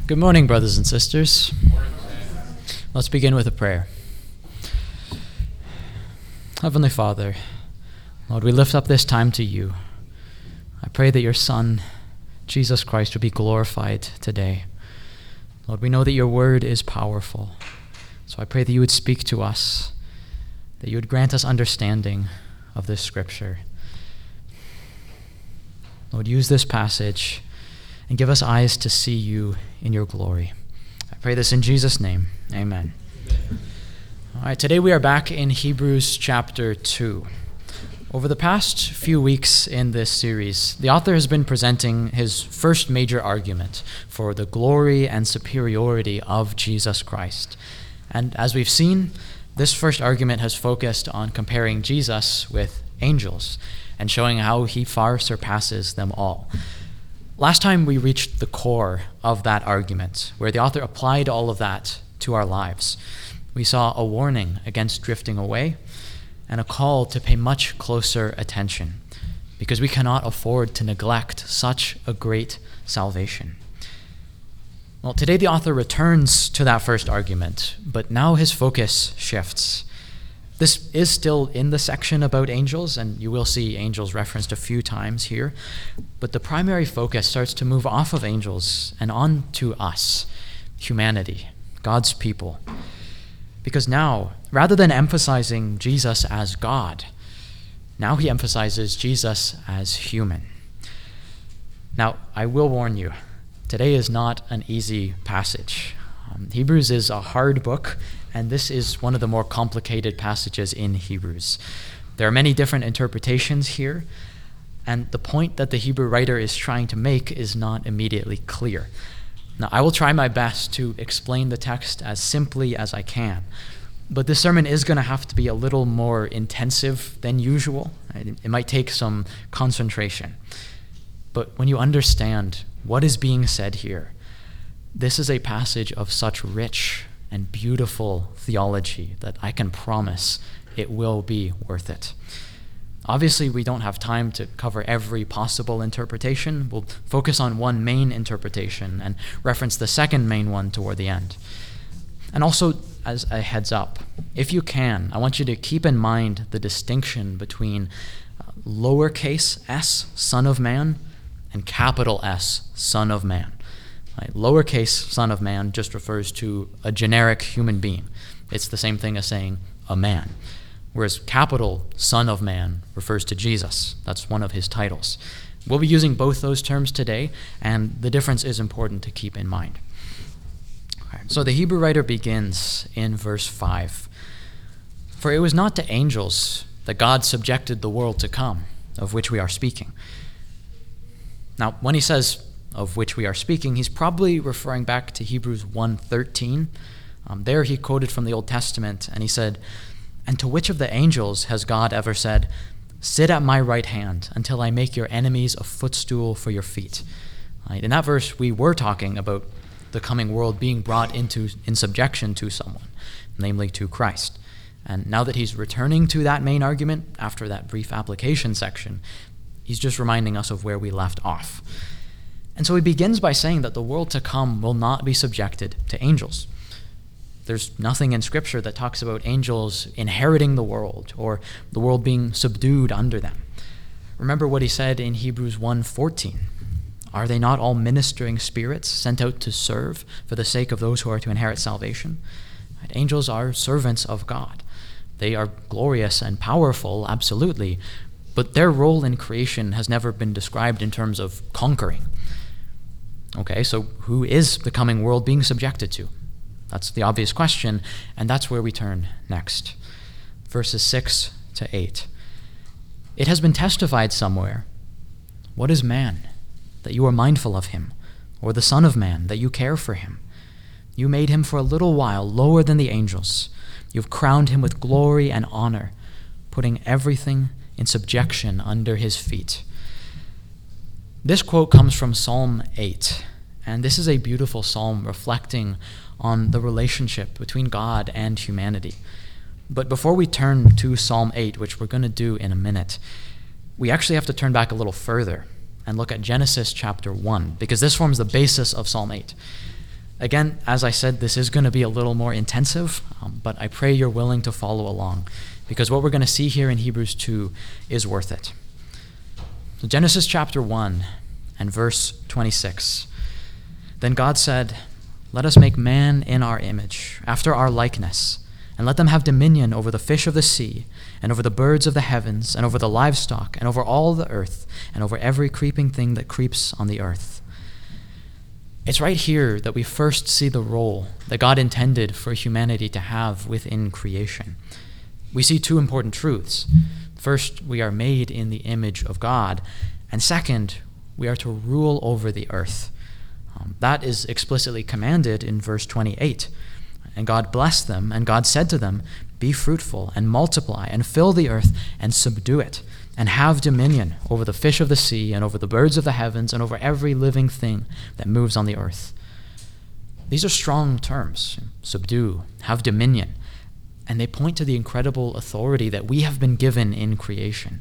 Good morning, brothers and sisters. Let's begin with a prayer. Heavenly Father, Lord, we lift up this time to you. I pray that your Son, Jesus Christ, would be glorified today. Lord, we know that your word is powerful, so I pray that you would speak to us, that you would grant us understanding of this scripture. Lord, use this passage and give us eyes to see you in your glory. I pray this in Jesus' name. Amen. All right, today we are back in Hebrews chapter 2. Over the past few weeks in this series, the author has been presenting his first major argument for the glory and superiority of Jesus Christ. And as we've seen, this first argument has focused on comparing Jesus with angels and showing how he far surpasses them all. Last time we reached the core of that argument, where the author applied all of that to our lives. We saw a warning against drifting away and a call to pay much closer attention, because we cannot afford to neglect such a great salvation. Well, today the author returns to that first argument, but now his focus shifts. This is still in the section about angels, and you will see angels referenced a few times here, but the primary focus starts to move off of angels and on to us, humanity, God's people. Because now, rather than emphasizing Jesus as God, now he emphasizes Jesus as human. Now, I will warn you, today is not an easy passage. Hebrews is a hard book, and this is one of the more complicated passages in Hebrews. There are many different interpretations here, and the point that the Hebrew writer is trying to make is not immediately clear. Now, I will try my best to explain the text as simply as I can, but this sermon is going to have to be a little more intensive than usual. It might take some concentration. But when you understand what is being said here, this is a passage of such rich and beautiful theology that I can promise it will be worth it. Obviously, we don't have time to cover every possible interpretation. We'll focus on one main interpretation and reference the second main one toward the end. And also, as a heads up, if you can, I want you to keep in mind the distinction between lowercase s, Son of Man, and capital S, Son of Man. Right? Lowercase Son of Man just refers to a generic human being. It's the same thing as saying a man. Whereas capital Son of Man refers to Jesus. That's one of his titles. We'll be using both those terms today, and the difference is important to keep in mind. Okay, so the Hebrew writer begins in verse 5. For it was not to angels that God subjected the world to come, of which we are speaking. Now, when he says of which we are speaking, he's probably referring back to Hebrews 1:13. There he quoted from the Old Testament, and he said, "And to which of the angels has God ever said, 'Sit at my right hand until I make your enemies a footstool for your feet'?" Right? In that verse, we were talking about the coming world being brought in subjection to someone, namely to Christ. And now that he's returning to that main argument after that brief application section, he's just reminding us of where we left off. And so he begins by saying that the world to come will not be subjected to angels. There's nothing in Scripture that talks about angels inheriting the world or the world being subdued under them. Remember what he said in Hebrews 1:14. Are they not all ministering spirits sent out to serve for the sake of those who are to inherit salvation? Right? Angels are servants of God. They are glorious and powerful, absolutely, but their role in creation has never been described in terms of conquering. Okay, so who is the coming world being subjected to? That's the obvious question, and that's where we turn next. Verses 6 to 8. It has been testified somewhere, "What is man, that you are mindful of him, or the Son of Man, that you care for him? You made him for a little while lower than the angels. You've crowned him with glory and honor, putting everything in subjection under his feet." This quote comes from Psalm 8, and this is a beautiful psalm reflecting on the relationship between God and humanity. But before we turn to Psalm 8, which we're going to do in a minute, we actually have to turn back a little further and look at Genesis chapter 1, because this forms the basis of Psalm 8. Again, as I said, this is going to be a little more intensive, but I pray you're willing to follow along, because what we're going to see here in Hebrews 2 is worth it. So Genesis chapter 1 and verse 26. Then God said, "Let us make man in our image, after our likeness, and let them have dominion over the fish of the sea, and over the birds of the heavens, and over the livestock, and over all the earth, and over every creeping thing that creeps on the earth." It's right here that we first see the role that God intended for humanity to have within creation. We see two important truths. First, we are made in the image of God, and second, we are to rule over the earth. That is explicitly commanded in verse 28. And God blessed them, and God said to them, "Be fruitful and multiply and fill the earth and subdue it, and have dominion over the fish of the sea and over the birds of the heavens and over every living thing that moves on the earth." These are strong terms: subdue, have dominion, and they point to the incredible authority that we have been given in creation.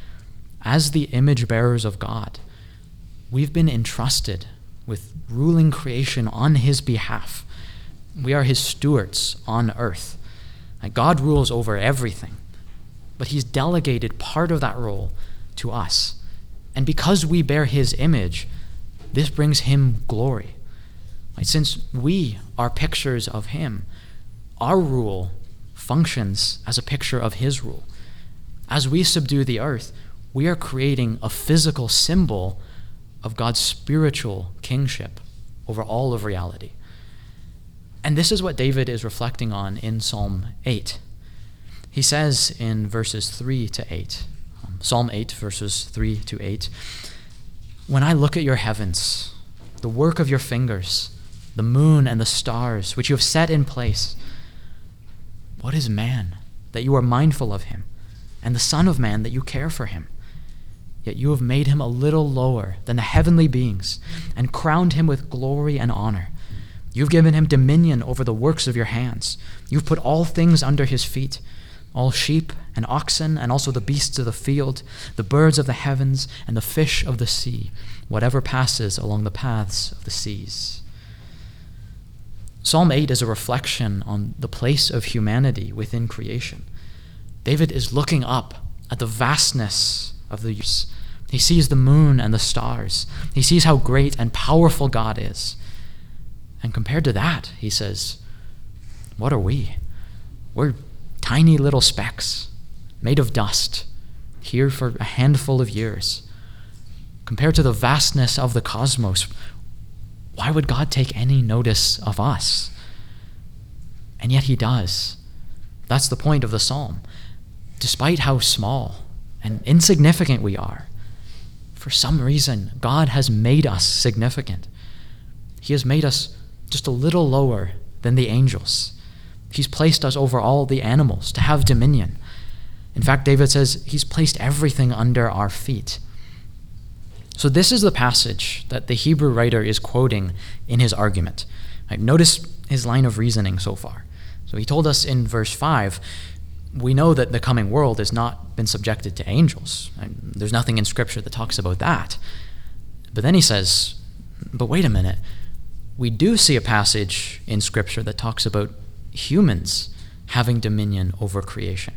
As the image bearers of God, we've been entrusted with ruling creation on his behalf. We are his stewards on earth. God rules over everything, but he's delegated part of that role to us. And because we bear his image, this brings him glory. Since we are pictures of him, our rule functions as a picture of his rule. As we subdue the earth, we are creating a physical symbol of God's spiritual kingship over all of reality. And this is what David is reflecting on in Psalm 8. He says in verses 3 to 8, Psalm 8, verses 3 to 8, "When I look at your heavens, the work of your fingers, the moon and the stars, which you have set in place, what is man, that you are mindful of him, and the Son of Man, that you care for him? Yet you have made him a little lower than the heavenly beings, and crowned him with glory and honor. You've given him dominion over the works of your hands. You've put all things under his feet, all sheep and oxen, and also the beasts of the field, the birds of the heavens, and the fish of the sea, whatever passes along the paths of the seas." Psalm 8 is a reflection on the place of humanity within creation. David is looking up at the vastness of the universe. He sees the moon and the stars. He sees how great and powerful God is. And compared to that, he says, what are we? We're tiny little specks made of dust, here for a handful of years. Compared to the vastness of the cosmos, why would God take any notice of us? And yet he does. That's the point of the psalm. Despite how small and insignificant we are, for some reason, God has made us significant. He has made us just a little lower than the angels. He's placed us over all the animals to have dominion. In fact, David says he's placed everything under our feet. So this is the passage that the Hebrew writer is quoting in his argument. Notice his line of reasoning so far. So he told us in verse 5, we know that the coming world has not been subjected to angels. There's nothing in Scripture that talks about that. But then he says, but wait a minute. We do see a passage in Scripture that talks about humans having dominion over creation.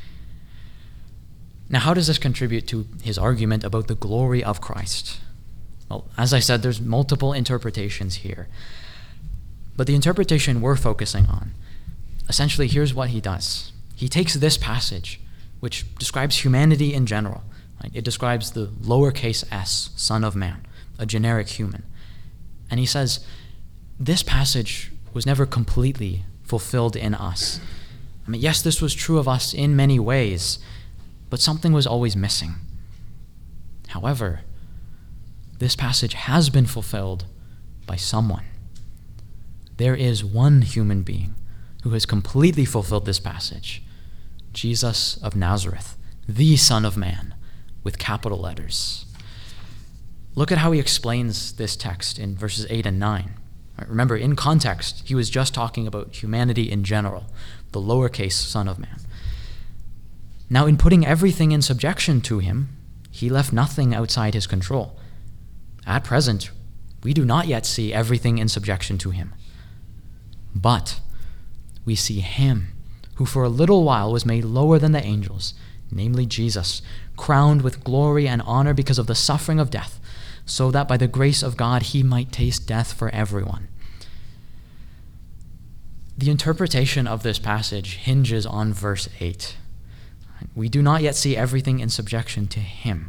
Now, how does this contribute to his argument about the glory of Christ? Well, as I said, there's multiple interpretations here. But the interpretation we're focusing on, essentially, here's what he does. He takes this passage, which describes humanity in general. It describes the lowercase s, Son of Man, a generic human. And he says, this passage was never completely fulfilled in us. Yes, this was true of us in many ways, but something was always missing. However, this passage has been fulfilled by someone. There is one human being who has completely fulfilled this passage, Jesus of Nazareth, the Son of Man, with capital letters. Look at how he explains this text in verses 8 and 9. Remember, in context, he was just talking about humanity in general, the lowercase Son of Man. Now, in putting everything in subjection to him, he left nothing outside his control. At present, we do not yet see everything in subjection to him. But we see him who for a little while was made lower than the angels, namely Jesus, crowned with glory and honor because of the suffering of death, so that by the grace of God he might taste death for everyone. The interpretation of this passage hinges on verse 8. We do not yet see everything in subjection to him.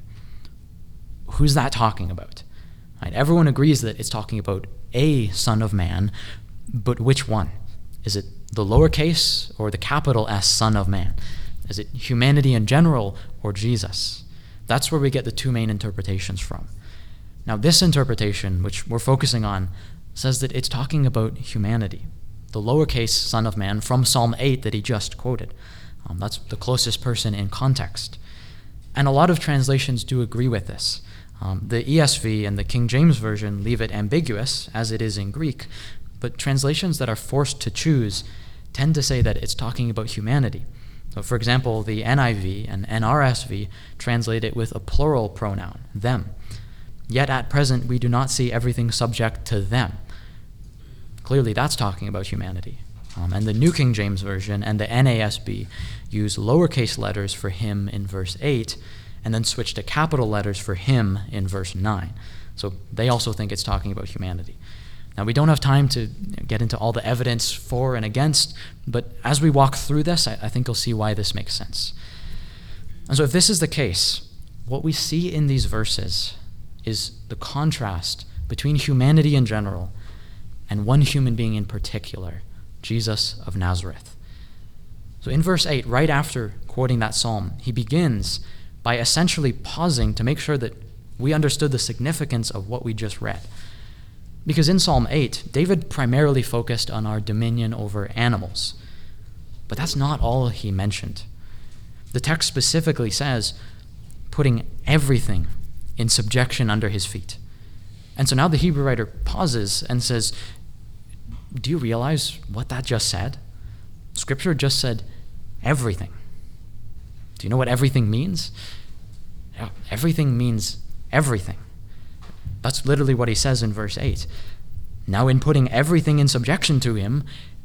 Who's that talking about? Right, everyone agrees that it's talking about a Son of Man, but which one? Is it the lowercase or the capital S Son of Man? Is it humanity in general or Jesus? That's where we get the two main interpretations from. Now, this interpretation, which we're focusing on, says that it's talking about humanity, the lowercase Son of Man from Psalm 8 that he just quoted. That's the closest person in context. And a lot of translations do agree with this. The ESV and the King James Version leave it ambiguous, as it is in Greek, but translations that are forced to choose tend to say that it's talking about humanity. So, for example, the NIV and NRSV translate it with a plural pronoun, them. Yet at present we do not see everything subject to them. Clearly that's talking about humanity. And the New King James Version and the NASB use lowercase letters for him in verse 8, and then switch to capital letters for him in verse 9. So they also think it's talking about humanity. Now, we don't have time to get into all the evidence for and against, but as we walk through this, I think you'll see why this makes sense. And so if this is the case, what we see in these verses is the contrast between humanity in general and one human being in particular, Jesus of Nazareth. So in verse 8, right after quoting that psalm, he begins by essentially pausing to make sure that we understood the significance of what we just read. Because in Psalm 8, David primarily focused on our dominion over animals. But that's not all he mentioned. The text specifically says, putting everything in subjection under his feet. And so now the Hebrew writer pauses and says, do you realize what that just said? Scripture just said everything. Do you know what everything means? Yeah, everything means everything. That's literally what he says in verse 8. Now, in putting everything in subjection to him,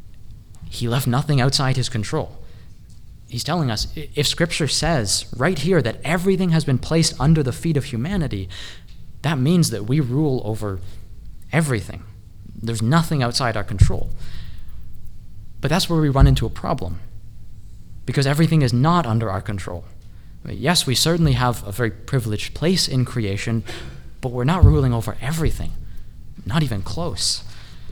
he left nothing outside his control. He's telling us, if Scripture says right here that everything has been placed under the feet of humanity, that means that we rule over everything. There's nothing outside our control. But that's where we run into a problem, because everything is not under our control. Yes, we certainly have a very privileged place in creation, but we're not ruling over everything, not even close.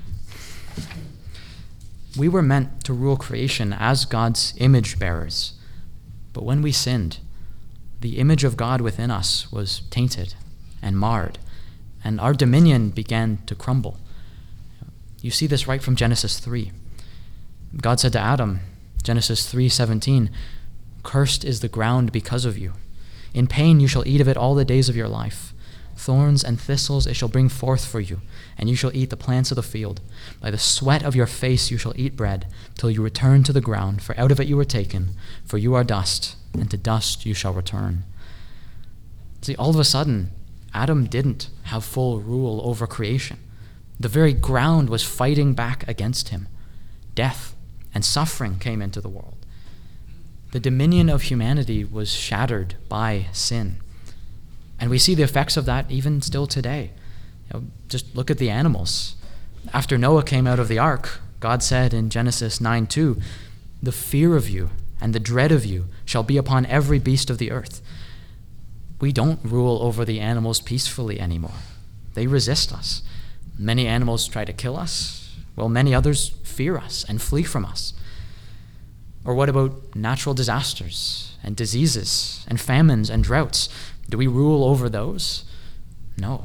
We were meant to rule creation as God's image bearers, but when we sinned, the image of God within us was tainted and marred, and our dominion began to crumble. You see this right from Genesis 3. God said to Adam, Genesis 3:17, "Cursed is the ground because of you. In pain you shall eat of it all the days of your life. Thorns and thistles it shall bring forth for you, and you shall eat the plants of the field. By the sweat of your face you shall eat bread, till you return to the ground, for out of it you were taken, for you are dust, and to dust you shall return." See, all of a sudden, Adam didn't have full rule over creation. The very ground was fighting back against him. Death and suffering came into the world. The dominion of humanity was shattered by sin. And we see the effects of that even still today. Just look at the animals. After Noah came out of the ark, God said in Genesis 9:2, "The fear of you and the dread of you shall be upon every beast of the earth." We don't rule over the animals peacefully anymore. They resist us. Many animals try to kill us, while many others fear us and flee from us. Or what about natural disasters and diseases and famines and droughts? Do we rule over those? No.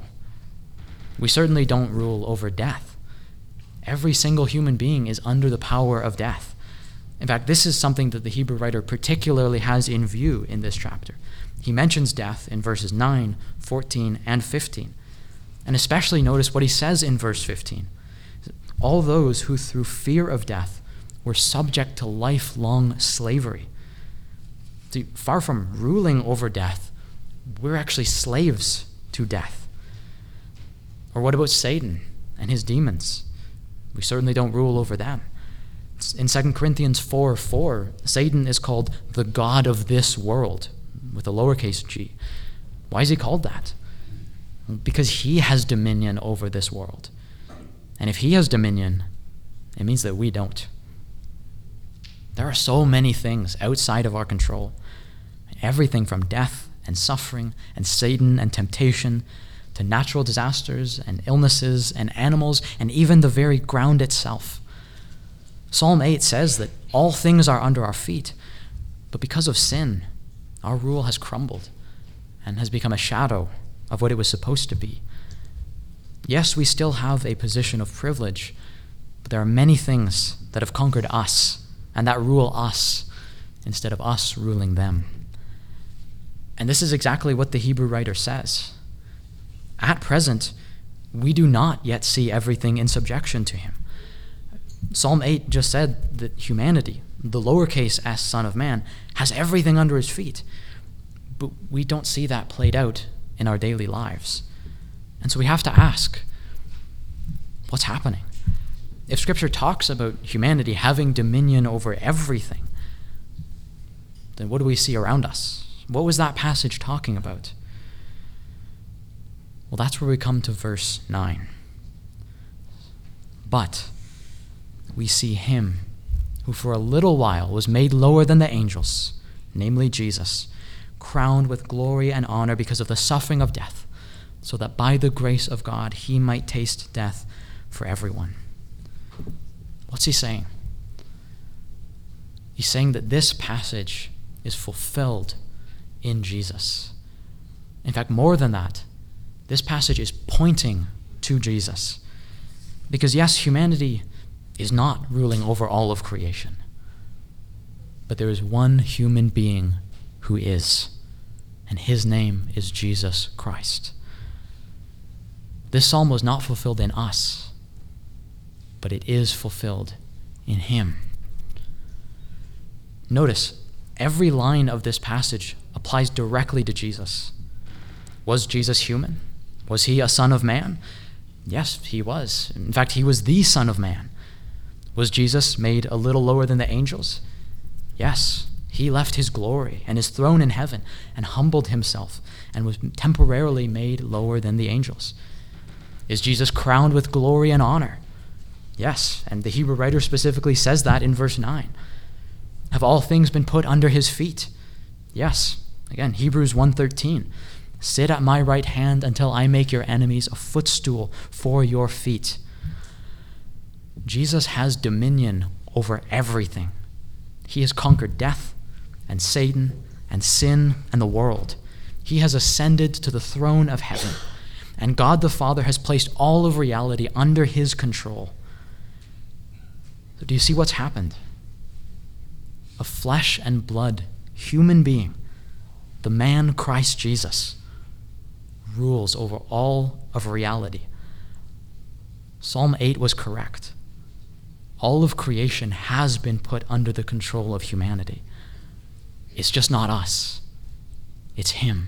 We certainly don't rule over death. Every single human being is under the power of death. In fact, this is something that the Hebrew writer particularly has in view in this chapter. He mentions death in verses 9, 14, and 15. And especially notice what he says in verse 15. All those who through fear of death were subject to lifelong slavery. See, far from ruling over death, we're actually slaves to death. Or what about Satan and his demons? We certainly don't rule over them. In 2 Corinthians 4:4, Satan is called the god of this world, with a lowercase g. Why is he called that? Because he has dominion over this world. And if he has dominion, it means that we don't. There are so many things outside of our control. Everything from death and suffering and Satan and temptation to natural disasters and illnesses and animals and even the very ground itself. Psalm 8 says that all things are under our feet, but because of sin, our rule has crumbled and has become a shadow of what it was supposed to be. Yes, we still have a position of privilege, but there are many things that have conquered us and that rule us instead of us ruling them. And this is exactly what the Hebrew writer says. At present, we do not yet see everything in subjection to him. Psalm 8 just said that humanity, the lowercase s Son of Man, has everything under his feet. But we don't see that played out in our daily lives. And so we have to ask, what's happening? If Scripture talks about humanity having dominion over everything, then what do we see around us? What was that passage talking about? Well, that's where we come to verse 9. But we see him who for a little while was made lower than the angels, namely Jesus, crowned with glory and honor because of the suffering of death, so that by the grace of God he might taste death for everyone. What's he saying? He's saying that this passage is fulfilled in Jesus. In fact, more than that, this passage is pointing to Jesus. Because yes, humanity is not ruling over all of creation, but there is one human being who is, and his name is Jesus Christ. This psalm was not fulfilled in us, but it is fulfilled in him. Notice, every line of this passage applies directly to Jesus. Was Jesus human? Was he a son of man? Yes, he was. In fact, he was the Son of Man. Was Jesus made a little lower than the angels? Yes, he left his glory and his throne in heaven and humbled himself and was temporarily made lower than the angels. Is Jesus crowned with glory and honor? Yes, and the Hebrew writer specifically says that in verse 9. Have all things been put under his feet? Yes. Again, Hebrews 1:13. Sit at my right hand until I make your enemies a footstool for your feet. Jesus has dominion over everything. He has conquered death and Satan and sin and the world. He has ascended to the throne of heaven, and God the Father has placed all of reality under his control. So do you see what's happened? A flesh and blood human being, the man Christ Jesus, rules over all of reality. Psalm 8 was correct. All of creation has been put under the control of humanity. It's just not us. It's him.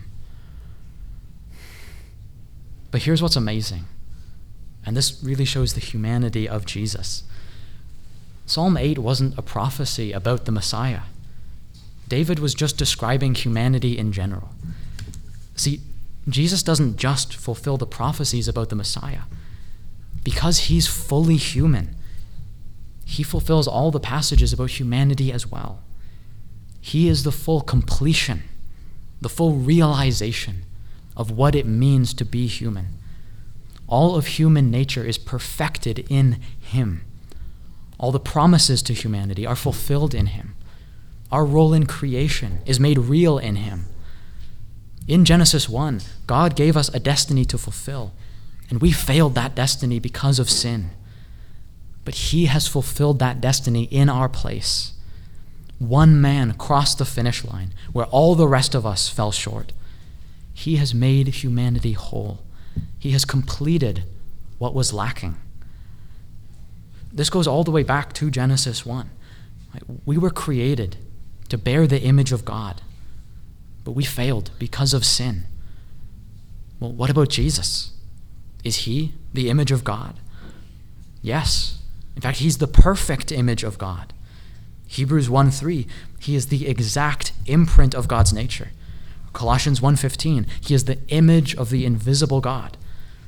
But here's what's amazing, and this really shows the humanity of Jesus. Psalm 8 wasn't a prophecy about the Messiah. David was just describing humanity in general. See, Jesus doesn't just fulfill the prophecies about the Messiah. Because he's fully human, he fulfills all the passages about humanity as well. He is the full completion, the full realization of what it means to be human. All of human nature is perfected in him. All the promises to humanity are fulfilled in him. Our role in creation is made real in him. In Genesis 1, God gave us a destiny to fulfill, and we failed that destiny because of sin. But he has fulfilled that destiny in our place. One man crossed the finish line where all the rest of us fell short. He has made humanity whole. He has completed what was lacking. This goes all the way back to Genesis 1. We were created to bear the image of God, but we failed because of sin. Well, what about Jesus? Is he the image of God? Yes, In fact, he's the perfect image of God. Hebrews 1:3, he is the exact imprint of God's nature. Colossians 1:15, he is the image of the invisible God.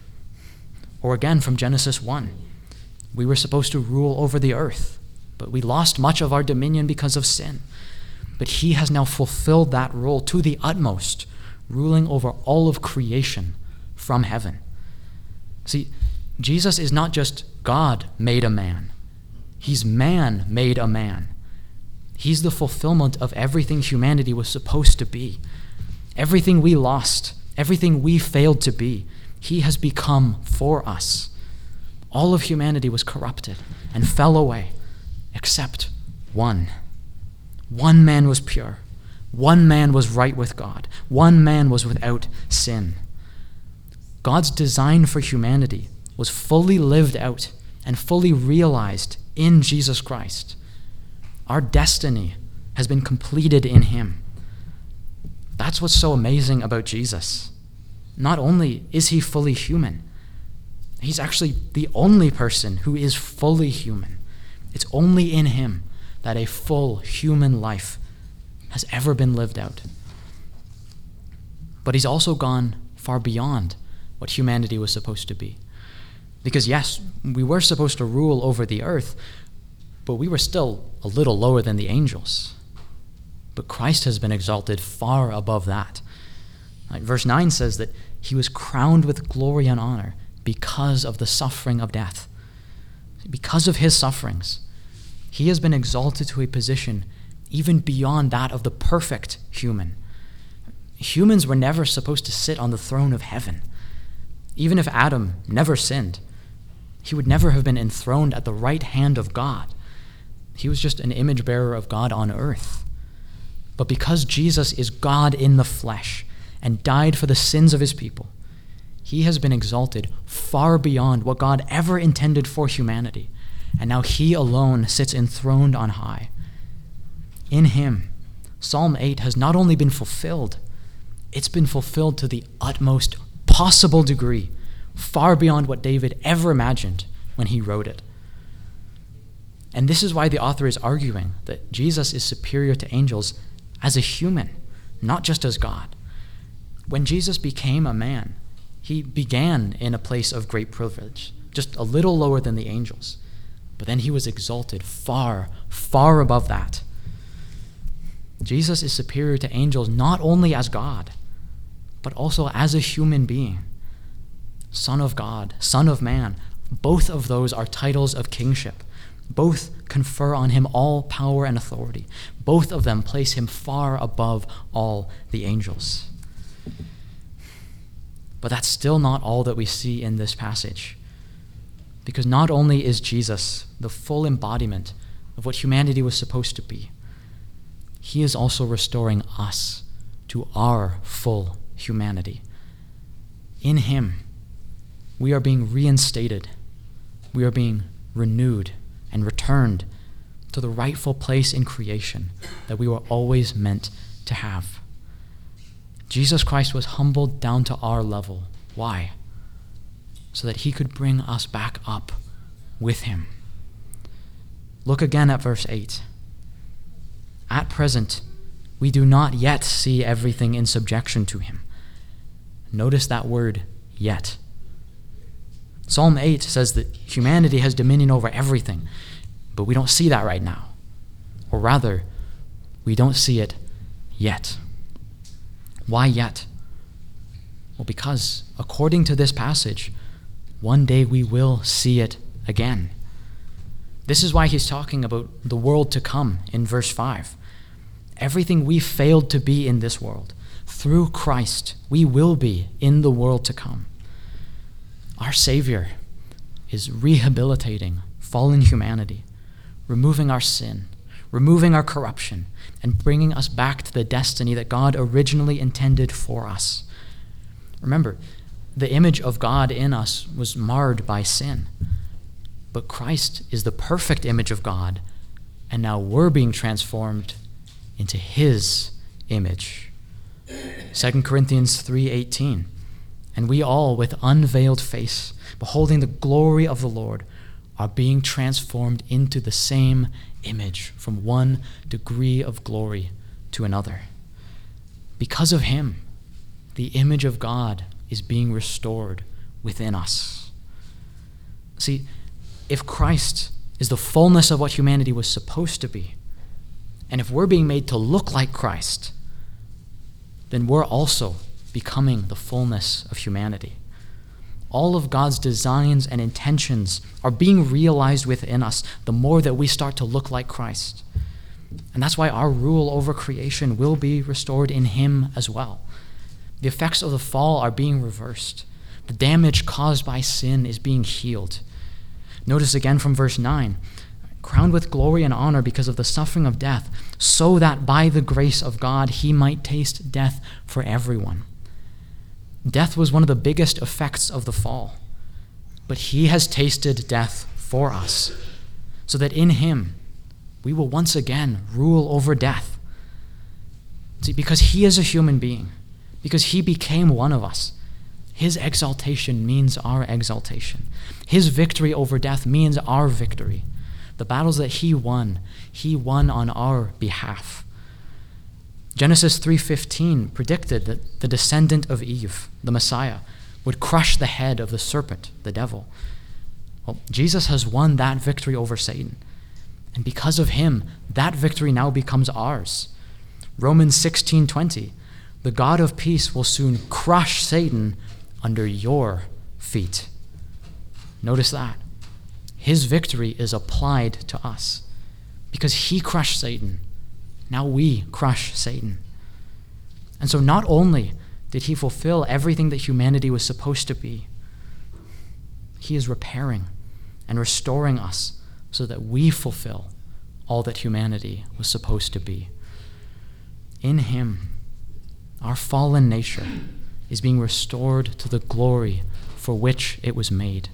Or again from Genesis 1, we were supposed to rule over the earth, but we lost much of our dominion because of sin. But he has now fulfilled that role to the utmost, ruling over all of creation from heaven. See, Jesus is not just God made a man. He's man made a man. He's the fulfillment of everything humanity was supposed to be. Everything we lost, everything we failed to be, he has become for us. All of humanity was corrupted and fell away, except one. One man was pure. One man was right with God. One man was without sin. God's design for humanity was fully lived out and fully realized in Jesus Christ. Our destiny has been completed in him. That's what's so amazing about Jesus. Not only is he fully human, he's actually the only person who is fully human. It's only in him that a full human life has ever been lived out. But he's also gone far beyond what humanity was supposed to be. Because yes, we were supposed to rule over the earth, but we were still a little lower than the angels. But Christ has been exalted far above that. Verse 9 says that he was crowned with glory and honor because of the suffering of death. Because of his sufferings, he has been exalted to a position even beyond that of the perfect human. Humans were never supposed to sit on the throne of heaven. Even if Adam never sinned, he would never have been enthroned at the right hand of God. He was just an image bearer of God on earth. But because Jesus is God in the flesh and died for the sins of his people, he has been exalted far beyond what God ever intended for humanity. And now he alone sits enthroned on high. In him, Psalm 8 has not only been fulfilled, it's been fulfilled to the utmost possible degree, far beyond what David ever imagined when he wrote it. And this is why the author is arguing that Jesus is superior to angels as a human, not just as God. When Jesus became a man, he began in a place of great privilege, just a little lower than the angels. But then he was exalted far, far above that. Jesus is superior to angels not only as God, but also as a human being. Son of God, Son of Man, both of those are titles of kingship. Both confer on him all power and authority. Both of them place him far above all the angels. But that's still not all that we see in this passage. Because not only is Jesus the full embodiment of what humanity was supposed to be, he is also restoring us to our full humanity. In him, we are being reinstated. We are being renewed and returned to the rightful place in creation that we were always meant to have. Jesus Christ was humbled down to our level. Why? So that he could bring us back up with him. Look again at verse 8. At present, we do not yet see everything in subjection to him. Notice that word, yet. Psalm 8 says that humanity has dominion over everything, but we don't see that right now. Or rather, we don't see it yet. Why yet? Well, because according to this passage, one day we will see it again. This is why he's talking about the world to come in verse 5. Everything we failed to be in this world, through Christ, we will be in the world to come. Our Savior is rehabilitating fallen humanity, removing our sin, removing our corruption, and bringing us back to the destiny that God originally intended for us. Remember, the image of God in us was marred by sin, but Christ is the perfect image of God, and now we're being transformed into his image. 2 Corinthians 3:18, and we all with unveiled face, beholding the glory of the Lord, are being transformed into the same image from one degree of glory to another. Because of him, the image of God is being restored within us. See, if Christ is the fullness of what humanity was supposed to be, and if we're being made to look like Christ, then we're also becoming the fullness of humanity. All of God's designs and intentions are being realized within us the more that we start to look like Christ. And that's why our rule over creation will be restored in him as well. The effects of the fall are being reversed. The damage caused by sin is being healed. Notice again from verse 9, crowned with glory and honor because of the suffering of death, so that by the grace of God he might taste death for everyone. Death was one of the biggest effects of the fall, but he has tasted death for us, so that in him we will once again rule over death. See, because he is a human being, because he became one of us, his exaltation means our exaltation. His victory over death means our victory. The battles that he won on our behalf. Genesis 3:15 predicted that the descendant of Eve, the Messiah, would crush the head of the serpent, the devil. Well, Jesus has won that victory over Satan. And because of him, that victory now becomes ours. Romans 16:20, the God of peace will soon crush Satan under your feet. Notice that. His victory is applied to us. Because he crushed Satan, now we crush Satan. And so not only did he fulfill everything that humanity was supposed to be, he is repairing and restoring us so that we fulfill all that humanity was supposed to be. In him, our fallen nature is being restored to the glory for which it was made.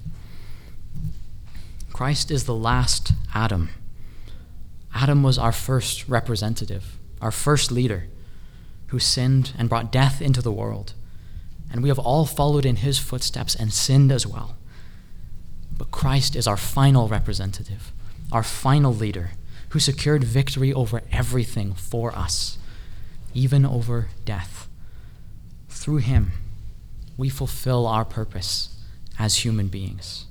Christ is the last Adam. Adam was our first representative, our first leader, who sinned and brought death into the world. And we have all followed in his footsteps and sinned as well. But Christ is our final representative, our final leader, who secured victory over everything for us, even over death. Through him, we fulfill our purpose as human beings.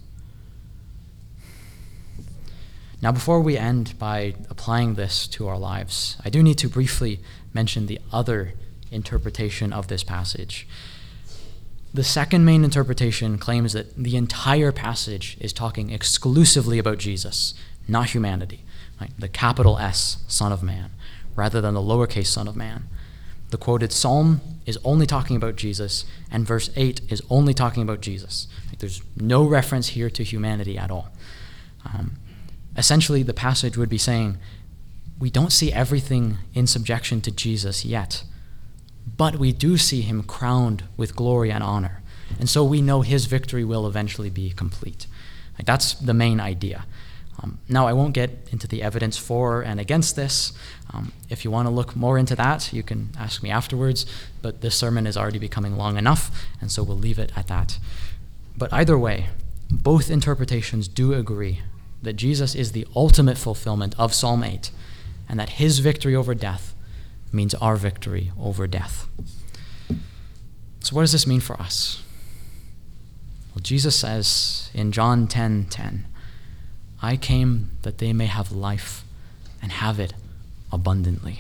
Now, before we end by applying this to our lives, I do need to briefly mention the other interpretation of this passage. The second main interpretation claims that the entire passage is talking exclusively about Jesus, not humanity, right? The capital S, Son of Man, rather than the lowercase Son of Man. The quoted psalm is only talking about Jesus, and verse 8 is only talking about Jesus. There's no reference here to humanity at all. Essentially, the passage would be saying, we don't see everything in subjection to Jesus yet, but we do see him crowned with glory and honor. And so we know his victory will eventually be complete. That's the main idea. Now, I won't get into the evidence for and against this. If you want to look more into that, you can ask me afterwards, but this sermon is already becoming long enough, and so we'll leave it at that. But either way, both interpretations do agree that Jesus is the ultimate fulfillment of Psalm 8, and that his victory over death means our victory over death. So what does this mean for us? Well, Jesus says in John 10:10, I came that they may have life and have it abundantly.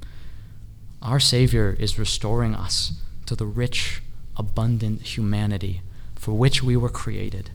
Our Savior is restoring us to the rich, abundant humanity for which we were created.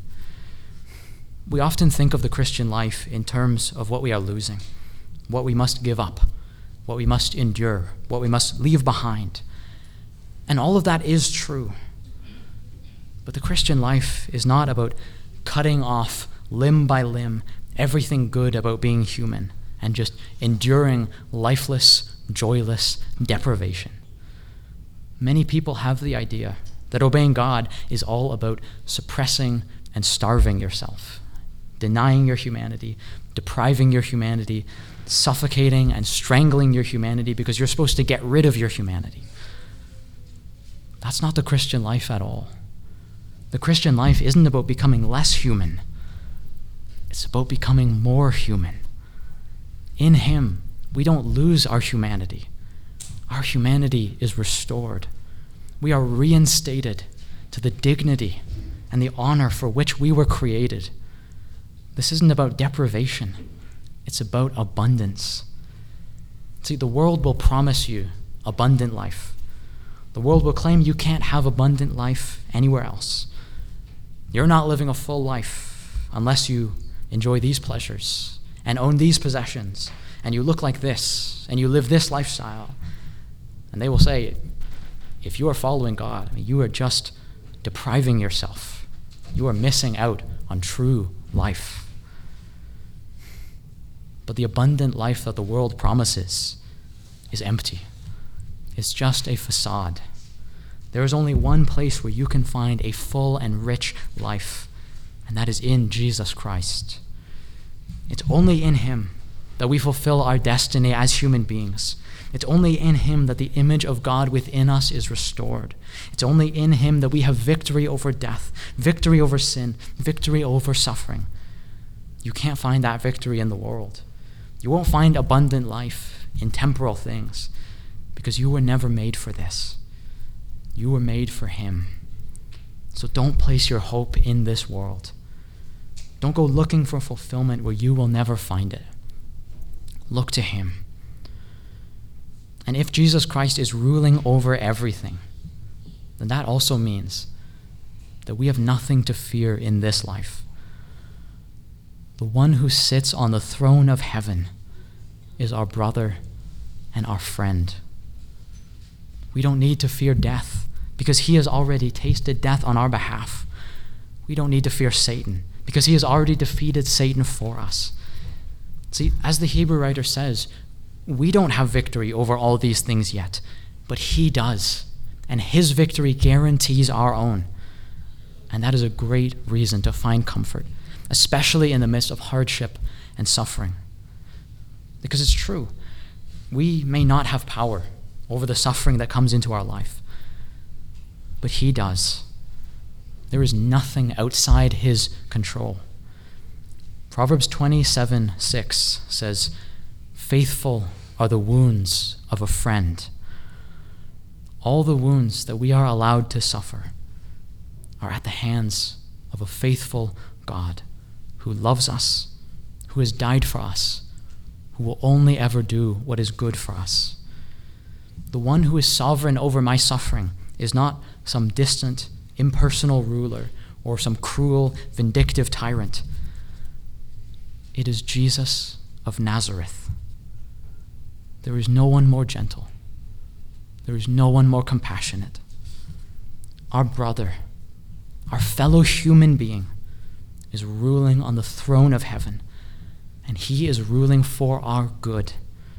We often think of the Christian life in terms of what we are losing, what we must give up, what we must endure, what we must leave behind. And all of that is true. But the Christian life is not about cutting off limb by limb everything good about being human and just enduring lifeless, joyless deprivation. Many people have the idea that obeying God is all about suppressing and starving yourself, denying your humanity, depriving your humanity, suffocating and strangling your humanity because you're supposed to get rid of your humanity. That's not the Christian life at all. The Christian life isn't about becoming less human. It's about becoming more human. In him, we don't lose our humanity. Our humanity is restored. We are reinstated to the dignity and the honor for which we were created. This isn't about deprivation. It's about abundance. See, the world will promise you abundant life. The world will claim you can't have abundant life anywhere else. You're not living a full life unless you enjoy these pleasures and own these possessions, and you look like this, and you live this lifestyle. And they will say, if you are following God, you are just depriving yourself. You are missing out on true life. But the abundant life that the world promises is empty. It's just a facade. There is only one place where you can find a full and rich life, and that is in Jesus Christ. It's only in him that we fulfill our destiny as human beings. It's only in him that the image of God within us is restored. It's only in him that we have victory over death, victory over sin, victory over suffering. You can't find that victory in the world. You won't find abundant life in temporal things because you were never made for this. You were made for him. So don't place your hope in this world. Don't go looking for fulfillment where you will never find it. Look to him. And if Jesus Christ is ruling over everything, then that also means that we have nothing to fear in this life. The one who sits on the throne of heaven is our brother and our friend. We don't need to fear death because he has already tasted death on our behalf. We don't need to fear Satan because he has already defeated Satan for us. See, as the Hebrew writer says, we don't have victory over all these things yet, but he does, and his victory guarantees our own. And that is a great reason to find comfort, especially in the midst of hardship and suffering. Because it's true, we may not have power over the suffering that comes into our life, but he does. There is nothing outside his control. Proverbs 27:6 says, "Faithful are the wounds of a friend." All the wounds that we are allowed to suffer are at the hands of a faithful God who loves us, who has died for us, who will only ever do what is good for us. The one who is sovereign over my suffering is not some distant, impersonal ruler or some cruel, vindictive tyrant. It is Jesus of Nazareth. There is no one more gentle. There is no one more compassionate. Our brother, our fellow human being, is ruling on the throne of heaven, and he is ruling for our good.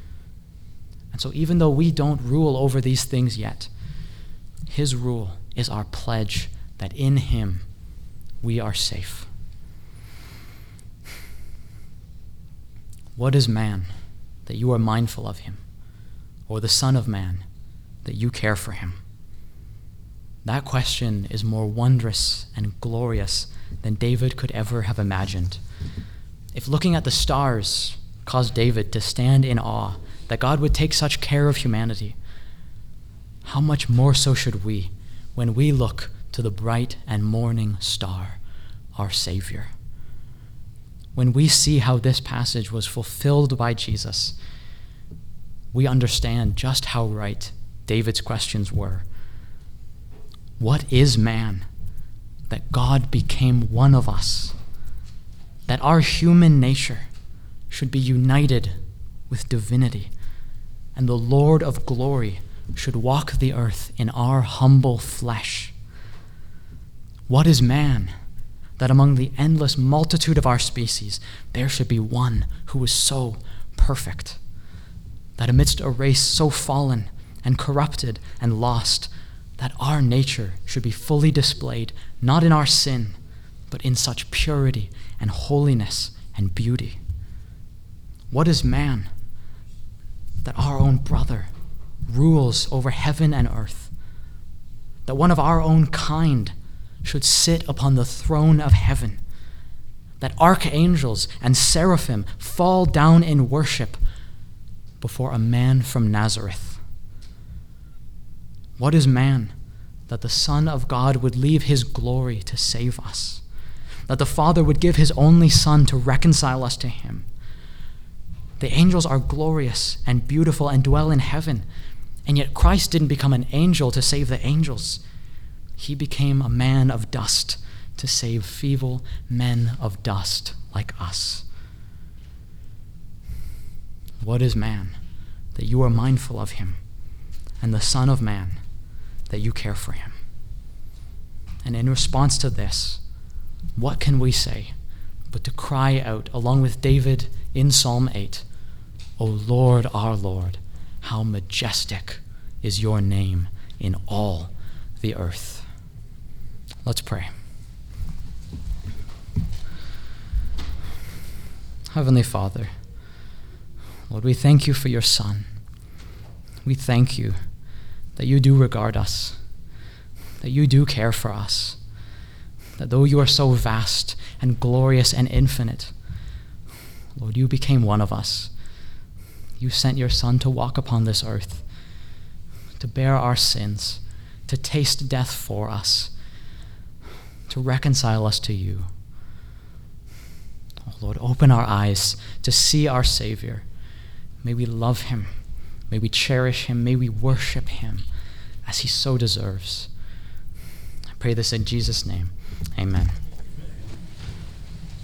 And so even though we don't rule over these things yet, his rule is our pledge that in him we are safe. What is man that you are mindful of him, or the Son of Man that you care for him? That question is more wondrous and glorious than David could ever have imagined. If looking at the stars caused David to stand in awe that God would take such care of humanity, how much more so should we when we look to the bright and morning star, our Savior. When we see how this passage was fulfilled by Jesus, we understand just how right David's questions were. What is man that God became one of us? That our human nature should be united with divinity, and the Lord of glory should walk the earth in our humble flesh. What is man that among the endless multitude of our species, there should be one who is so perfect, that amidst a race so fallen and corrupted and lost, that our nature should be fully displayed, not in our sin, but in such purity and holiness and beauty? What is man that our own brother rules over heaven and earth, that one of our own kind should sit upon the throne of heaven, that archangels and seraphim fall down in worship before a man from Nazareth? What is man that the Son of God would leave his glory to save us? That the Father would give his only Son to reconcile us to him? The angels are glorious and beautiful and dwell in heaven, and yet Christ didn't become an angel to save the angels. He became a man of dust to save feeble men of dust like us. What is man that you are mindful of him, and the Son of Man that you care for him? And in response to this, what can we say but to cry out along with David in Psalm 8, O Lord, our Lord, how majestic is your name in all the earth. Let's pray. Heavenly Father, Lord, we thank you for your Son. We thank you that you do regard us, that you do care for us, that though you are so vast and glorious and infinite, Lord, you became one of us. You sent your Son to walk upon this earth, to bear our sins, to taste death for us, to reconcile us to you. Oh Lord, open our eyes to see our Savior. May we love him. May we cherish him. May we worship him as he so deserves. I pray this in Jesus' name. Amen.